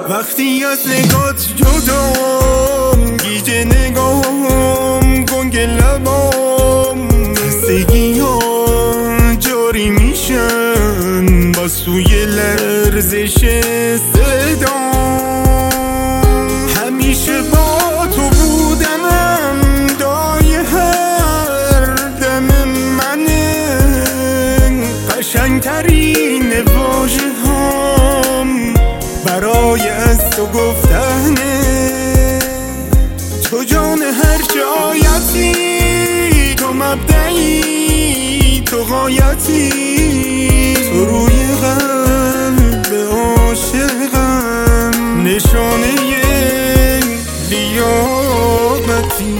وقتی از نگات جدام، گیج نگام، گنگ لبام، خستگی ها جاری میشن با سوی لرزش صدام. همیشه با تو بودنم دای هر دم منه، قشنگترین واژه هام برای از تو گفتنه. تو جان هرچه آیتی، تو مبدعی، تو غایتی، تو روی قلب عاشقم، نشانه لیاقتی.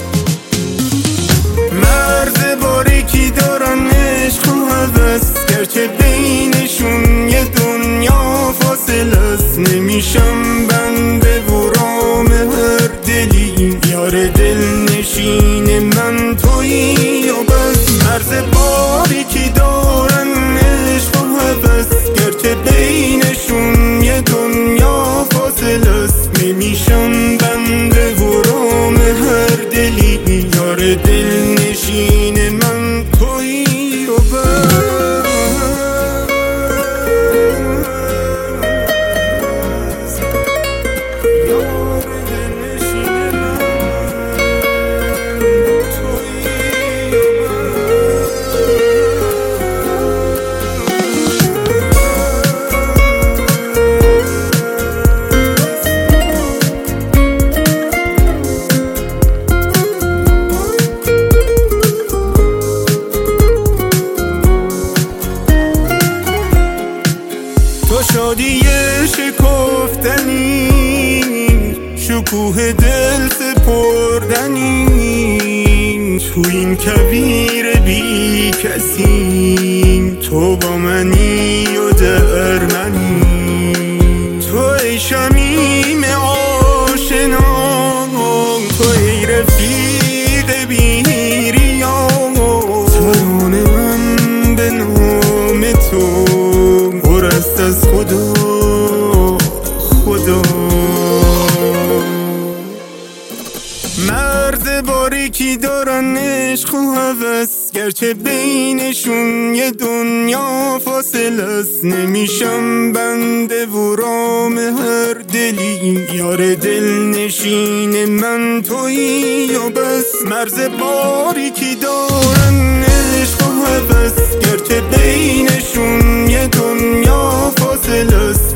مرز باریکی دارن عشق و هوس، گرچه بینشون یه دنیا فاصل است. نمیشم بنده و رام هر دلی، یار دل نشین من تویی و بس. مرز باریکی دارن عشق و هوس، گرچه بینشون یه دنیا فاصل است. نمیشم بنده و رام هر دلی، یار دل نشین من تویی و بس. تو شادی شکفتنی، شکوه دل سپردنی، تو این کویر بی کسی تو با منی و در منی. تو ای شمیم آشنا، تو ای رفیق بی ریا، ترانه من به نام تو است از خدا. مرز باریکی دارن عشق و هوس، گرچه بینشون یه دنیا فاصل است. نمیشم بنده و رام هر دلی، یار دل نشین من تویی و بس. مرز باریکی دارن عشق و هوس، گرچه بینشون یه دنیا فاصل است.